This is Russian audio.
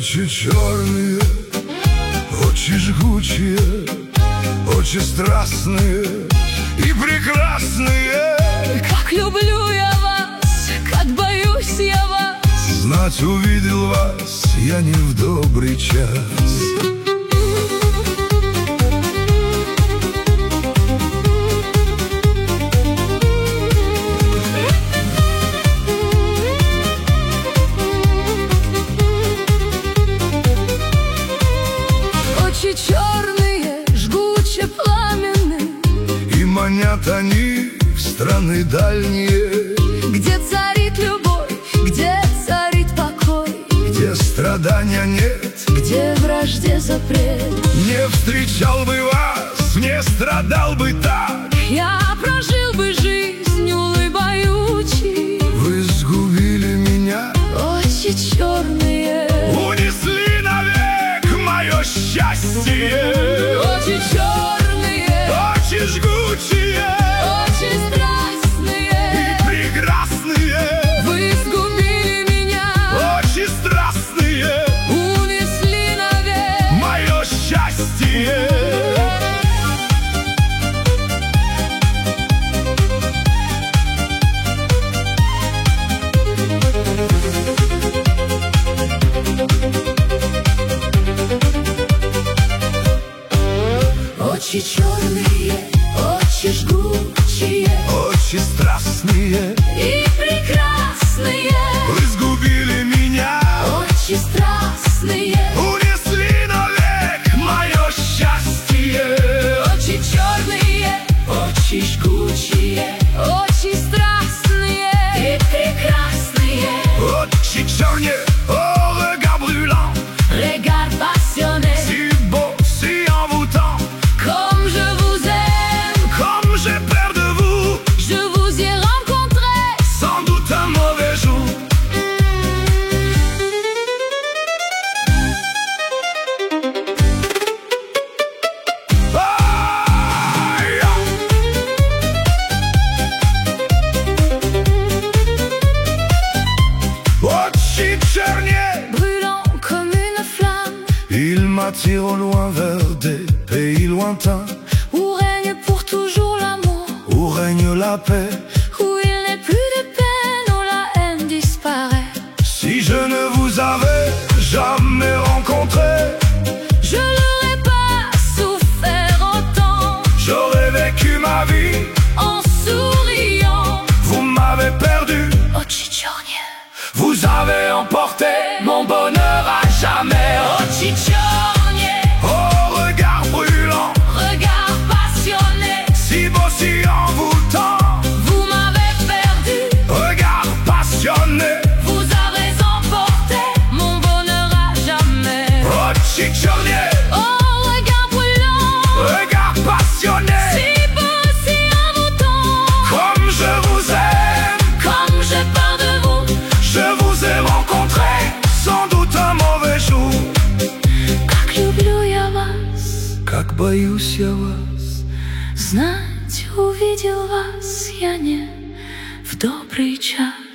Очи черные, очи жгучие, очи страстные и прекрасные. Как люблю я вас, как боюсь я вас. Знать увидел вас я не в добрый час. Очи черные, жгуче пламенные, И манят они в страны дальние, где царит любовь, где царит покой, где страдания нет, где вражде запрет. Не встречал бы вас, не страдал бы так. Я прожил бы жизнь улыбаючей. Вы сгубили меня, Очи черные, унесли навек мое счастье. очи черные, Очи жгучие очи страстные. и прекрасные, Вы сгубили меня, очи страстные, унесли навек. мое счастье. Очи черные, очи жгучие Очи страстные, и прекрасные. вы сгубили меня, Очи страстные, унесли навек мое счастье. очи черные, очи жгучие, очи страстные и прекрасные. Очи черные, oh regard brûlant, Regard passionné, si beau, si envoûtant, comme je vous aime. comme j'ai peur de vous, Je vous ai rencontré, sans doute un mauvais jour. Aïe! Очи черные, brûlant comme une flamme, il m'attire au loin vers des pays lointains, où règne pour toujours l'amour, où règne la paix. où il n'est plus de peine, où la haine disparaît. Si je ne vous avais jamais rencontré, Je n'aurais pas souffert autant, j'aurais vécu ma vie, en souriant. vous m'avez perdu, Очи черные, vous avez emporté mon bonheur à jamais. очи черные, Oh regard brûlant, regard passionné. si beau, si envoûtant, Vous m'avez perdu, regard passionné. vous avez emporté mon bonheur à jamais. Очи черные, Oh, regard brûlant, regard passionné, si beau, si envoûtant. comme je vous aime, Comme j'ai peur de vous, je vous ai rencontré, sans doute un mauvais jour. как люблю я вас. Как боюсь я вас, Знать, увидел вас я не в добрый час.